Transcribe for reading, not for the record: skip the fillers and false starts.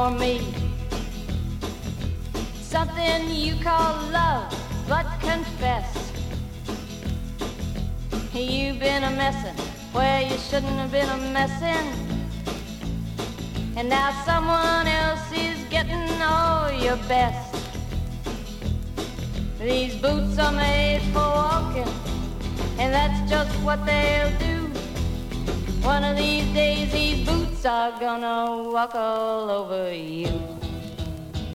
for me. Something you call love, but confess you've been a messin' where you shouldn't have been a messin'. And now someone else is getting all your best. These boots are made for walking, and that's just what they'll do. One of these days these boots are gonna walk all over you.